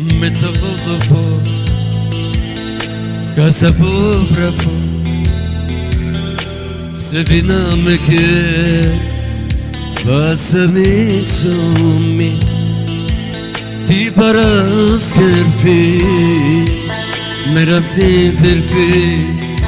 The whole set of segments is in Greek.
Μέσα από το φως κάτσα από βραφό σε δίναμε και βάσαμε ψωμί την Παρασκευή μέρα αυτή ζερφή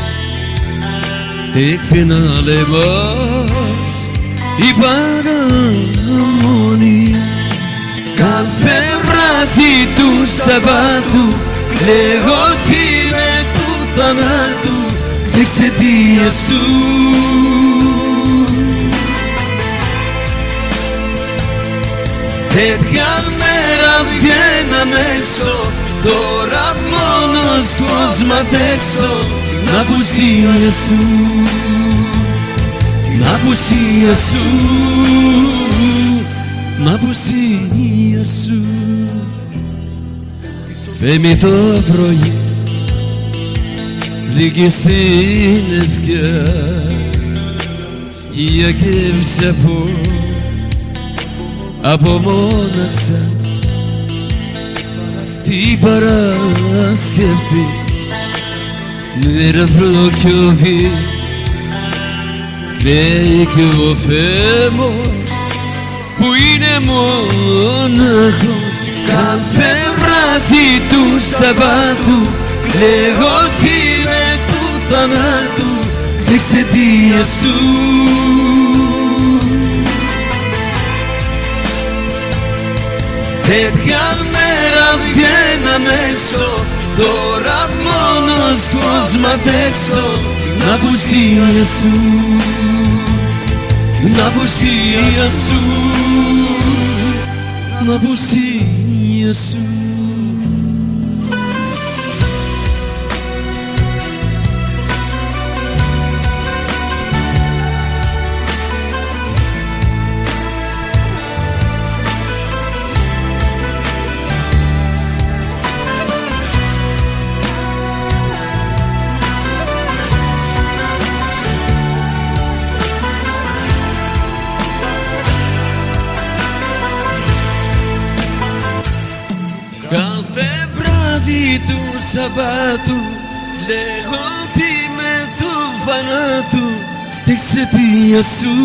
τη φινάλε μας η παραμονή. Κάθε βράδυ του Σαββάτου λέγω ότι είμαι του θανάτου εξαιτίας σου. Τέτοια μέρα βγαίναμε έξω, τώρα μόνος κόσμο αντέξω την απουσία σου, την απουσία σου, την απουσία σου. Πέμπτη το πρωί λίγη συννεφιά η αγεύση από μόναξα την Παρασκευή μέρα προκιόβη κλαίει κι ο Φέμος που είναι μόναχος. Κάθε βράδυ του Σαββάτου λέγω ότι είμαι του θανάτου εξαιτίας σου. Τέτοια μέρα βγαίναμε έξω, τώρα μόνος κόσμο αντέξω την απουσία σου, την απουσία σου, την απουσία σου. Κάθε βράδυ του Σαββάτου λέγω ότι είμαι του θανάτου εξαιτίας σου.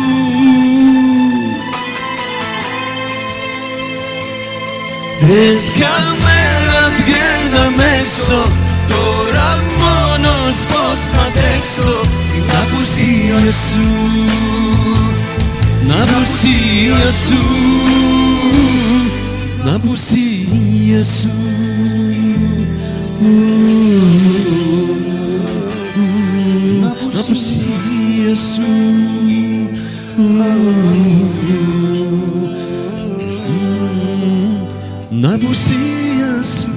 Τέτοια μέρα βγαίναμε έξω, τώρα μόνος πώς μ' αντέξω την απουσία σου, την απουσία σου, την απουσία σου. Την απουσία σου, την απουσία σου.